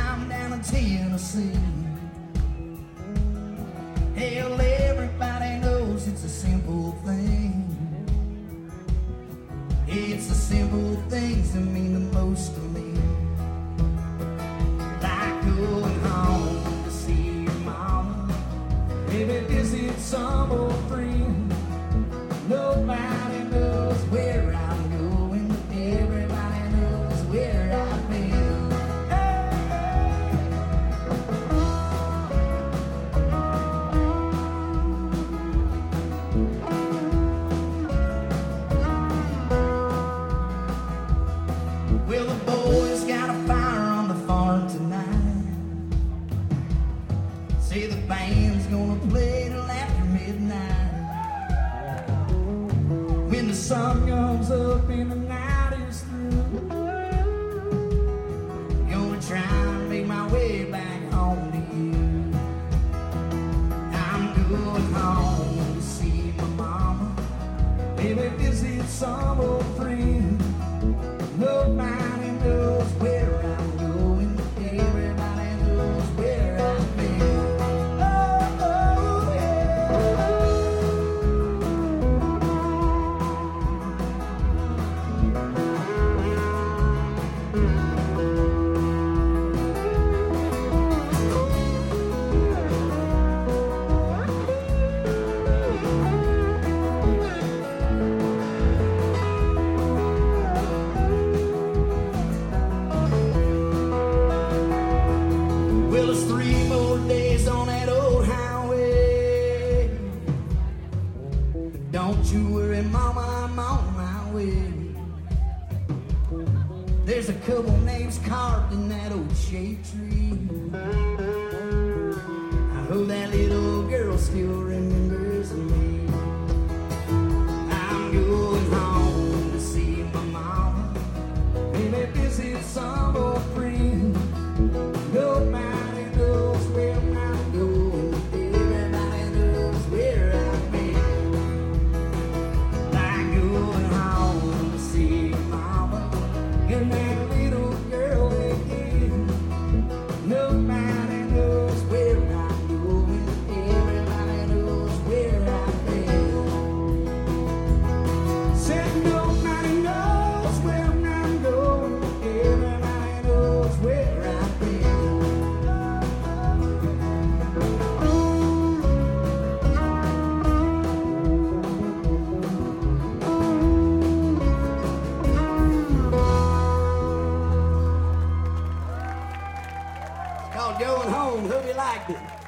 time down in Tennessee. Hell, everybody knows it's a simple thing. It's the simple things that mean the most to me. Like going home to see your mama, maybe visit some old friend. Nobody knows where I'm going, but everybody knows where I've been. Well, the boys got a fire on the farm tonight. Say the band's gonna play till after midnight. When the sun comes up and the night is through, gonna try and make my way back home to you. I'm going home to see my mama, maybe visit some old friend. Nobody knows where I'm going, but everybody knows where I've been. Oh, oh, yeah. Well, it's 3 more days on that old highway. Don't you worry, mama, I'm on my way. There's a couple names carved in that old shade tree. I hope that little girl still remembers me. I'm going home to see my mama, maybe visit some old friend. Nobody knows where I'm going, everybody knows where I've been. Like going home to see mama and that little girl again. Nobody knows where I'm going, everybody knows where I've been. Said nobody knows where I'm going, everybody knows where I've been. Called Going Home. Hope you liked it.